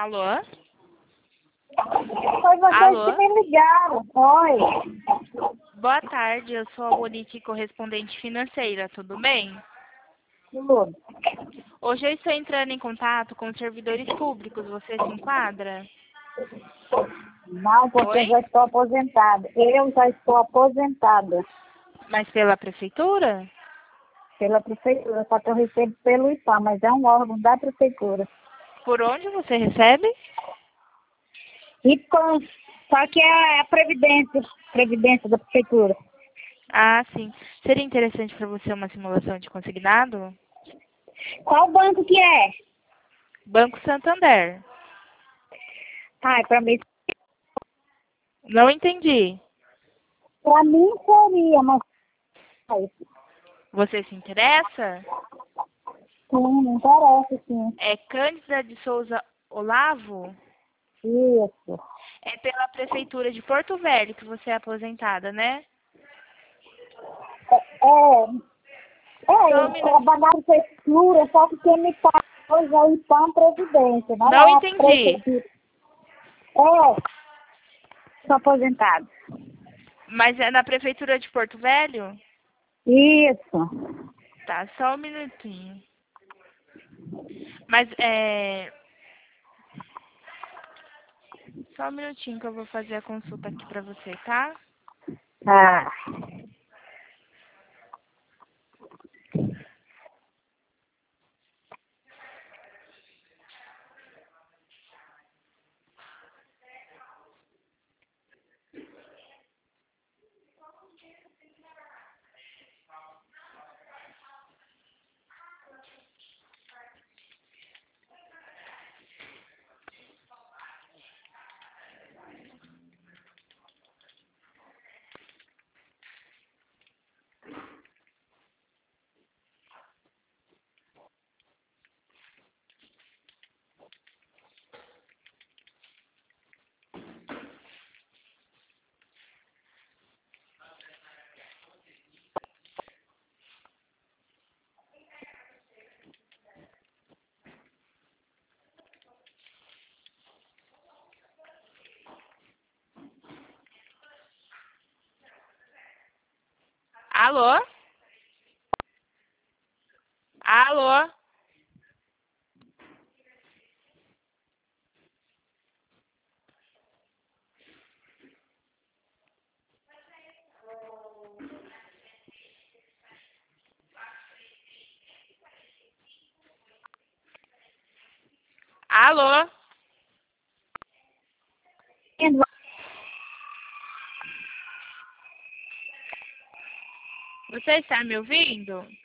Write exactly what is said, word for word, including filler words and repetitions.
Alô? Foi vocês Alô? que me ligaram. Oi. Boa tarde, eu sou a Monique, correspondente financeira, tudo bem? Tudo. Hoje eu estou entrando em contato com servidores públicos, você se enquadra? Não, porque eu Oi? já estou aposentada. Eu já estou aposentada Mas pela prefeitura? pela prefeitura, só que eu recebo pelo I P A, mas é um órgão da prefeitura. Por onde você recebe? I P A, só que é a Previdência, Previdência da prefeitura. Ah, sim. Seria interessante para você uma simulação de consignado? Qual banco que é? Banco Santander. Ai, para mim, Não entendi. para mim seria, mas Você se interessa? sim, não interessa, sim. É Cândida de Souza Olavo? Isso. É pela prefeitura de Porto Velho que você é aposentada, né? É, é, é, Só um eu minuto. trabalho na prefeitura, só que quem me paga hoje é o I P A Previdência, não Não é a entendi. prefeitura. É, sou aposentado. Mas é na prefeitura de Porto Velho? Isso. Tá, só um minutinho. Mas é. Só um minutinho que eu vou fazer a consulta aqui pra você, tá? Ah, Alô? Alô? Alô? Você está me ouvindo?